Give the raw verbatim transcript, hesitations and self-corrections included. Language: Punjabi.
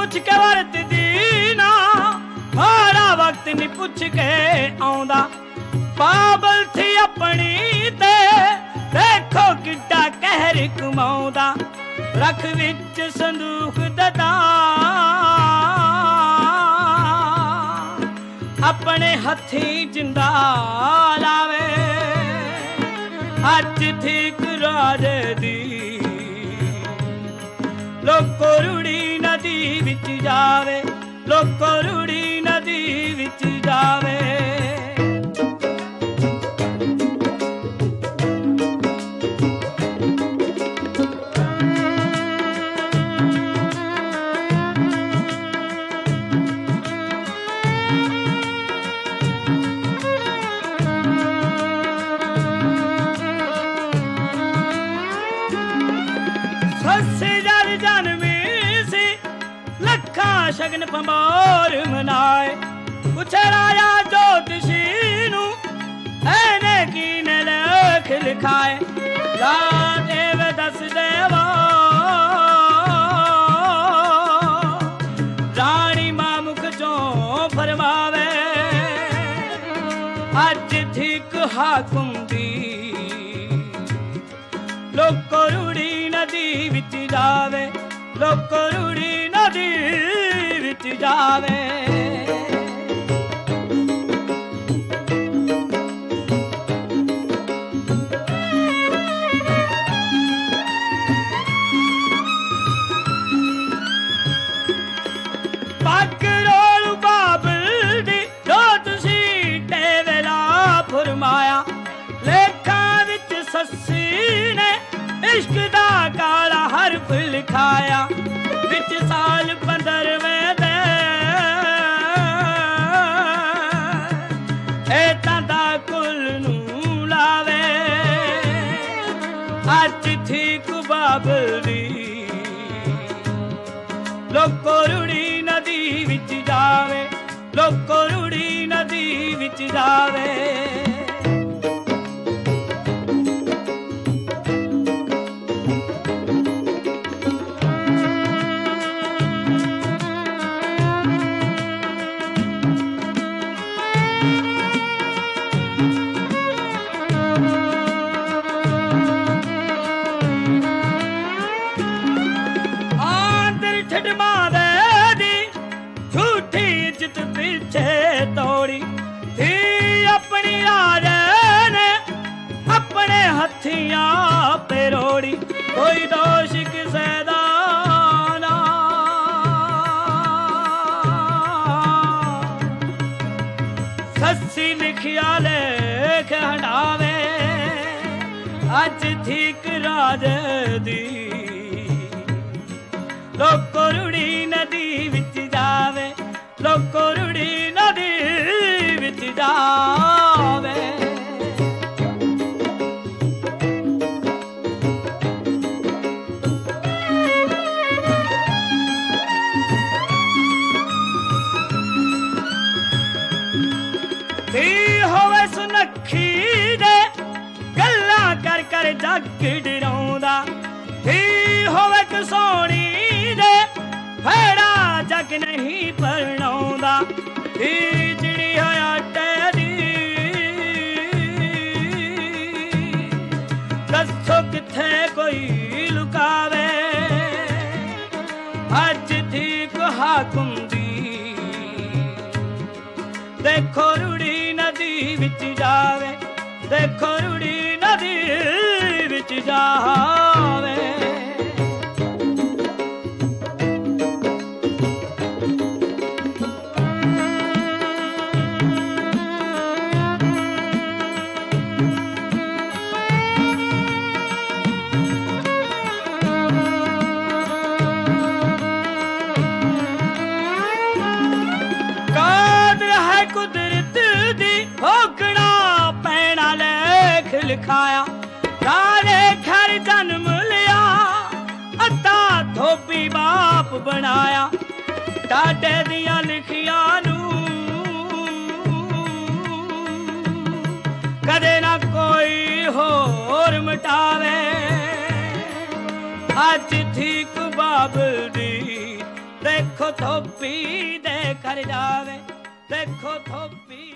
ਪੁੱਛ ਕੇ ਵਰਤਦੀ ਨਾ, ਮਾੜਾ ਵਕਤ ਨੀ ਪੁੱਛ ਕੇ ਆਉਂਦਾ। ਬਾਬਲ ਥੀ ਆਪਣੀ ਤੇ ਦੇਖੋ ਕਿੱਡਾ ਕਹਿਰ ਕਮਾਉਂਦਾ। ਰੱਖ ਵਿੱਚ ਸੰਦੂਖ ਦਦਾ ਆਪਣੇ ਹੱਥੀਂ ਜਿੰਦਾ ਲਾਵੇ। ਅੱਜ ਠੀਕ ਰਾਜੇ ਦੀ ਲੋਕੋ ਰੂੜੀ ਨਦੀ ਵਿੱਚ ਜਾਵੇ, ਲੋਕੋ ਰੂੜੀ ਨਦੀ ਵਿੱਚ ਜਾਵੇ। ਸ਼ਗਨ ਪੰਬਾਰ ਮਨਾਏ, ਪੁੱਛੇ ਰਾਜਾ ਜੋਤਸ਼ੀ ਨੂੰ ਇਹਨੇ ਕੀਨੇ ਲੇਖ ਲਿਖਾਏ। ਲਾ ਦੇਵ ਦਸ ਦੇਵਾ ਰਾਣੀ ਮਾਂ ਮੁਖ ਚੋਂ ਫਰਮਾਵੇ। ਅੱਜ ਠੀਕ ਹਾਕਮ ਦੀ ਲੋਕੋ ਰੂੜੀ ਨਦੀ ਵਿੱਚ ਜਾਵੇ, ਲੋਕੋ ਰੂੜੀ ਨਦੀ ਵਿੱਚ ਜਾਵੇ। ਪੱਗ ਰੋਲ ਬਾਬਲ ਦੀ ਜੋ ਤੁਸੀਂ ਟੇਵੇਲਾ ਫਰਮਾਇਆ। ਲੇਖਾਂ ਵਿੱਚ ਸੱਸੀ ਨੇ ਇਸ਼ਕ ਦਾ ਕਾਲਾ ਹਰਫ ਲਿਖਾਇਆ। ਵਿੱਚ ਸਾਲ ਪੰਦਰਵੇਂ ਦੇ ਇਹ ਦਾ ਕੁਲ ਨੂੰ ਲਾਵੇ। ਅੱਜ ਠੀਕ ਬਾਬਲ ਦੀ ਲੋਕੋ ਰੂੜੀ ਨਦੀ ਵਿੱਚ ਜਾਵੇ, ਲੋਕੋ ਰੂੜੀ ਨਦੀ ਵਿੱਚ ਜਾਵੇ। ਤੋੜੀ ਥੀ ਆਪਣੀ ਰਾਜੇ ਨੇ ਆਪਣੇ ਹੱਥੀਆਂ ਪੇ ਰੋੜੀ। ਕੋਈ ਦੋਸ਼ ਕਿਸੇ ਦਾ ਨਾ, ਸੱਸੀ ਲਿਖਿਆ ਲੇਖ ਹਟਾਵੇ। ਅੱਜ ਠੀਕ ਰਾਜੇ ਦੀ ਲੋਕੋ ਰੂੜੀ ਨਦੀ ਵਿੱਚ ਜਾਵੇ, ਲੋਕੋ ਰੂੜੀ ਨਦੀ ਵਿੱਚ ਜਾਵੇ। ਧੀ ਹੋਵੇ ਸੁਨੱਖੀ ਦੇ ਗੱਲਾਂ ਕਰ ਕਰ ਜੱਗ ਡਰਾਉਂਦਾ। ਧੀ ਹੋਵੇ ਕਸੋਣੀ ਦੇ ਫੇੜਾ ਜੱਗ ਨਹੀਂ ਪਰਣਾਉਂਦਾ। ਧੀ ਜਿਹੜੀ ਹੋਇਆ ਟੈਡੀ ਦੱਸੋ ਕਿੱਥੇ ਕੋਈ ਲੁਕਾਵੇ। ਅੱਜ ਠੀਕ ਹਾਕਮ ਦੀ ਦੇਖੋ ਰੂੜੀ ਨਦੀ ਵਿੱਚ ਜਾਵੇ, ਦੇਖੋ ਰੂੜੀ ਨਦੀ ਵਿੱਚ ਜਾਵੇ। ਲਿਖਾਇਆ ਰਾਜੇ ਘਰ ਜਨਮ ਲਿਆ, ਅੱਧਾ ਧੋਬੀ ਬਾਪ ਬਣਾਇਆ। ਡਾਡੇ ਦੀਆਂ ਲਿਖੀਆਂ ਨੂੰ ਕਦੇ ਨਾ ਕੋਈ ਹੋਰ ਮਿਟਾਵੇ। ਅੱਜ ਠੀਕ ਬਾਬਲ ਦੀ ਦੇਖੋ ਥੋਪੀ ਦੇ ਕਰ ਜਾਵੇ, ਦੇਖੋ ਥੋਪੀ